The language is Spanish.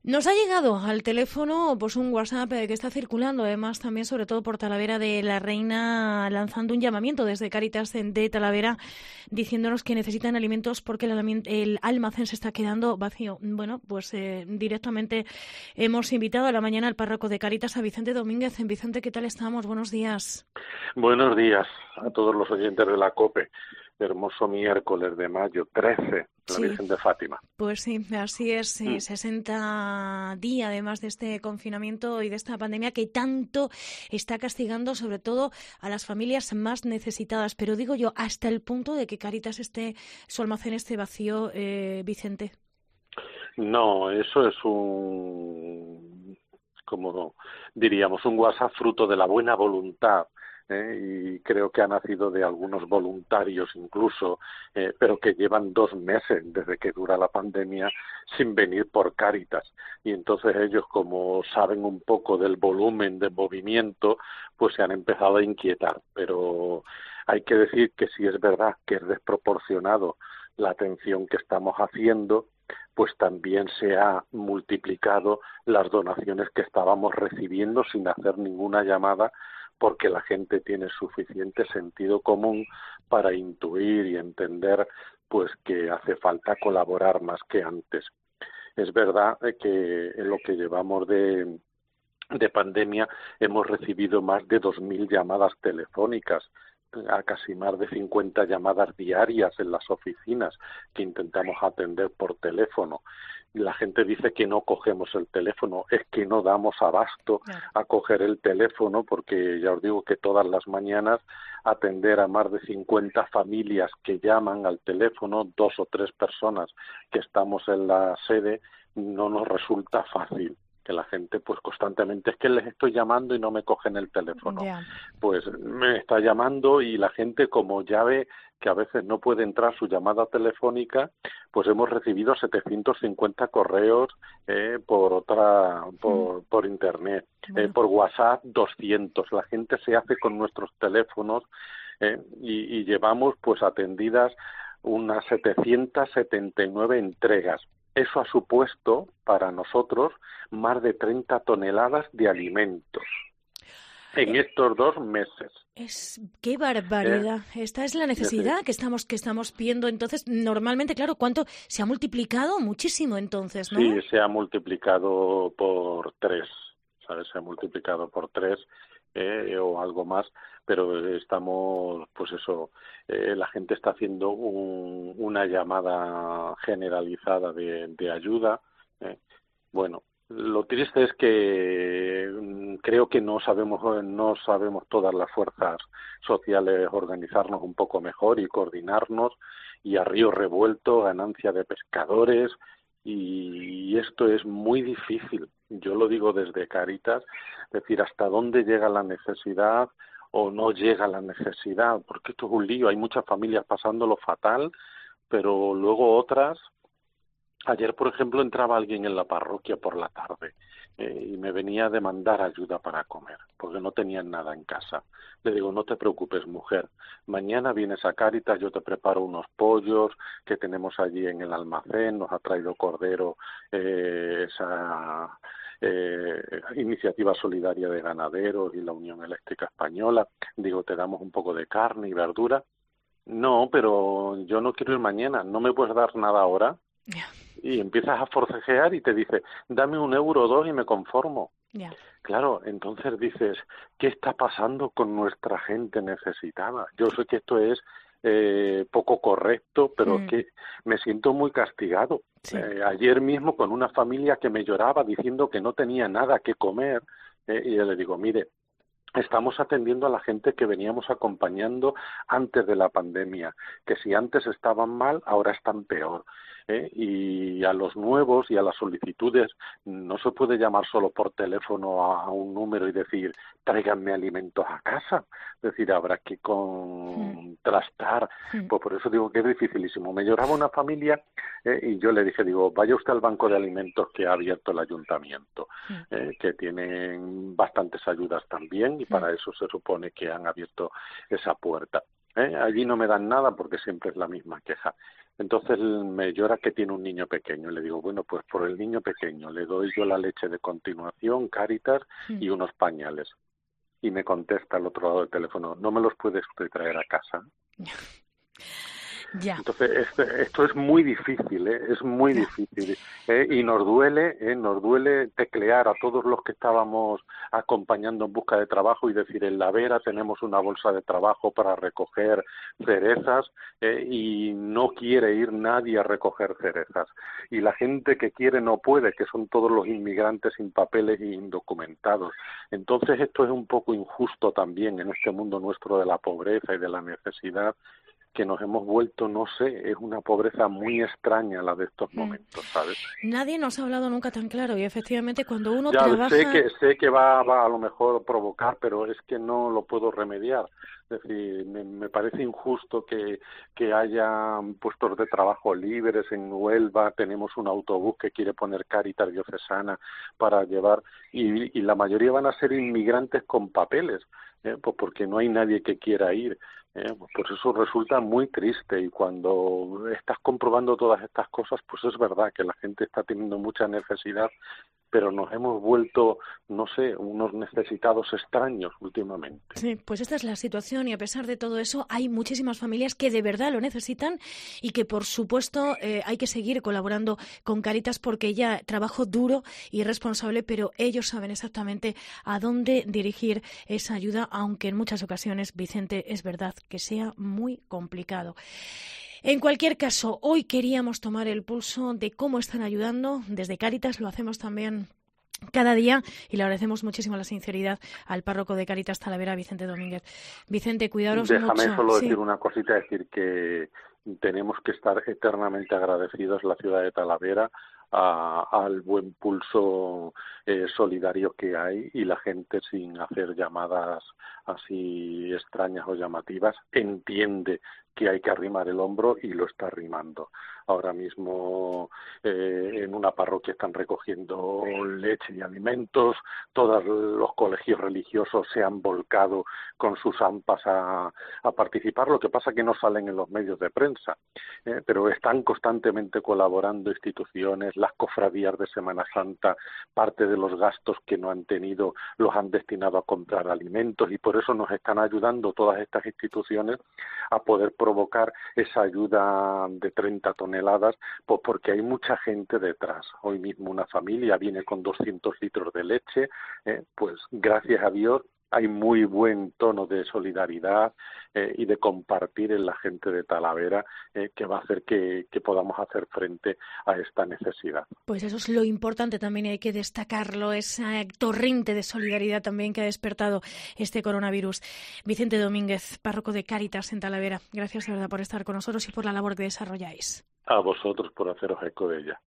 Nos ha llegado al teléfono pues un WhatsApp que está circulando, además también sobre todo por Talavera de la Reina, lanzando un llamamiento desde Cáritas de Talavera, diciéndonos que necesitan alimentos porque el almacén se está quedando vacío. Bueno, pues directamente hemos invitado a la mañana al párroco de Cáritas, a Vicente Domínguez. Vicente, ¿qué tal estamos? Buenos días. Buenos días a todos los oyentes de la COPE. Hermoso miércoles de mayo 13, la Sí, Virgen de Fátima. pues sí, así es. 60 días además de este confinamiento y de esta pandemia que tanto está castigando sobre todo a las familias más necesitadas. Pero digo yo, hasta el punto de que Cáritas su almacén esté vacío, Vicente. No, eso es como diríamos, un WhatsApp fruto de la buena voluntad. Y creo que ha nacido de algunos voluntarios incluso, pero que llevan 2 meses desde que dura la pandemia sin venir por Cáritas. Y entonces ellos, como saben un poco del volumen de movimiento, pues se han empezado a inquietar. Pero hay que decir que sí es verdad que es desproporcionado la atención que estamos haciendo, pues también se ha multiplicado las donaciones que estábamos recibiendo sin hacer ninguna llamada, porque la gente tiene suficiente sentido común para intuir y entender pues que hace falta colaborar más que antes. Es verdad que en lo que llevamos de pandemia hemos recibido más de 2.000 llamadas telefónicas, a casi más de 50 llamadas diarias en las oficinas que intentamos atender por teléfono. La gente dice que no cogemos el teléfono, es que no damos abasto a coger el teléfono, porque ya os digo que todas las mañanas atender a más de 50 familias que llaman al teléfono, 2 o 3 personas que estamos en la sede, no nos resulta fácil. Que la gente pues constantemente es que les estoy llamando y no me cogen el teléfono. Pues me está llamando y la gente, como ya ve que a veces no puede entrar su llamada telefónica, pues hemos recibido 750 correos por internet, por WhatsApp 200. La gente se hace con nuestros teléfonos y llevamos pues atendidas unas 779 entregas. Eso ha supuesto para nosotros más de 30 toneladas de alimentos en estos 2 meses. ¡Qué barbaridad! Esta es la necesidad que estamos viendo. Entonces, normalmente, claro, ¿cuánto? Se ha multiplicado muchísimo entonces, ¿no? Sí, se ha multiplicado por 3, ¿sabes? Se ha multiplicado por 3 o algo más, pero estamos, pues eso, la gente está haciendo una llamada generalizada de ayuda. Bueno, lo triste es que creo que no sabemos todas las fuerzas sociales organizarnos un poco mejor y coordinarnos, y a río revuelto, ganancia de pescadores, y esto es muy difícil. Yo lo digo desde Cáritas, es decir, hasta dónde llega la necesidad o no llega la necesidad, porque esto es un lío. Hay muchas familias pasándolo fatal, pero luego otras. Ayer, por ejemplo, entraba alguien en la parroquia por la tarde y me venía a demandar ayuda para comer, porque no tenían nada en casa. Le digo, no te preocupes, mujer, mañana vienes a Cáritas, yo te preparo unos pollos que tenemos allí en el almacén, nos ha traído Cordero esa iniciativa solidaria de ganaderos y la Unión Eléctrica Española. Digo, te damos un poco de carne y verdura. No, pero yo no quiero ir mañana, ¿no me puedes dar nada ahora? Y empiezas a forcejear y te dice, dame 1 euro o 2 y me conformo. Claro, entonces dices, ¿qué está pasando con nuestra gente necesitada? Yo sé que esto es poco correcto, pero es que me siento muy castigado. Sí. Ayer mismo con una familia que me lloraba diciendo que no tenía nada que comer, y yo le digo, mire, estamos atendiendo a la gente que veníamos acompañando antes de la pandemia, que si antes estaban mal, ahora están peor. Y a los nuevos y a las solicitudes no se puede llamar solo por teléfono a un número y decir, tráiganme alimentos a casa. Es decir, habrá que contrastar. Pues por eso digo que es dificilísimo. Me lloraba una familia y yo le dije, digo, vaya usted al banco de alimentos que ha abierto el ayuntamiento, que tienen bastantes ayudas también, y para eso se supone que han abierto esa puerta. Allí no me dan nada porque siempre es la misma queja. Entonces me llora que tiene un niño pequeño. Le digo, bueno, pues por el niño pequeño le doy yo la leche de continuación, Cáritas y unos pañales. Y me contesta al otro lado del teléfono, ¿no me los puedes traer a casa? Ya. Entonces, esto es muy difícil, es muy difícil. Y nos duele teclear a todos los que estábamos acompañando en busca de trabajo y decir, en La Vera tenemos una bolsa de trabajo para recoger cerezas y no quiere ir nadie a recoger cerezas. Y la gente que quiere no puede, que son todos los inmigrantes sin papeles e indocumentados. Entonces, esto es un poco injusto también en este mundo nuestro de la pobreza y de la necesidad, que nos hemos vuelto, no sé, es una pobreza muy extraña la de estos momentos, ¿sabes? Nadie nos ha hablado nunca tan claro y efectivamente cuando uno Ya trabaja... sé que va a lo mejor provocar, pero es que no lo puedo remediar. Es decir, me parece injusto que haya puestos de trabajo libres en Huelva, tenemos un autobús que quiere poner Cáritas Diocesana para llevar, y la mayoría van a ser inmigrantes con papeles, pues porque no hay nadie que quiera ir. Pues eso resulta muy triste, y cuando estás comprobando todas estas cosas, pues es verdad que la gente está teniendo mucha necesidad, pero nos hemos vuelto, no sé, unos necesitados extraños últimamente. Sí, pues esta es la situación y a pesar de todo eso hay muchísimas familias que de verdad lo necesitan y que por supuesto hay que seguir colaborando con Cáritas porque ya trabajo duro y responsable, pero ellos saben exactamente a dónde dirigir esa ayuda, aunque en muchas ocasiones, Vicente, es verdad que sea muy complicado. En cualquier caso, hoy queríamos tomar el pulso de cómo están ayudando desde Cáritas, lo hacemos también cada día y le agradecemos muchísimo la sinceridad al párroco de Cáritas Talavera, Vicente Domínguez. Vicente, cuidaros mucho. Déjame solo Sí. decir una cosita, decir que tenemos que estar eternamente agradecidos la ciudad de Talavera al buen pulso solidario que hay, y la gente, sin hacer llamadas así extrañas o llamativas, entiende que hay que arrimar el hombro y lo está arrimando. Ahora mismo en una parroquia están recogiendo leche y alimentos, todos los colegios religiosos se han volcado con sus AMPAs a participar, lo que pasa que no salen en los medios de prensa, pero están constantemente colaborando instituciones, las cofradías de Semana Santa, parte de los gastos que no han tenido los han destinado a comprar alimentos, y por eso nos están ayudando todas estas instituciones a poder provocar esa ayuda de 30 toneladas, pues porque hay mucha gente detrás. Hoy mismo una familia viene con 200 litros de leche, pues gracias a Dios hay muy buen tono de solidaridad y de compartir en la gente de Talavera, que va a hacer que podamos hacer frente a esta necesidad. Pues eso es lo importante también, y hay que destacarlo, esa torrente de solidaridad también que ha despertado este coronavirus. Vicente Domínguez, párroco de Cáritas en Talavera, gracias de verdad por estar con nosotros y por la labor que desarrolláis. A vosotros por haceros eco de ella.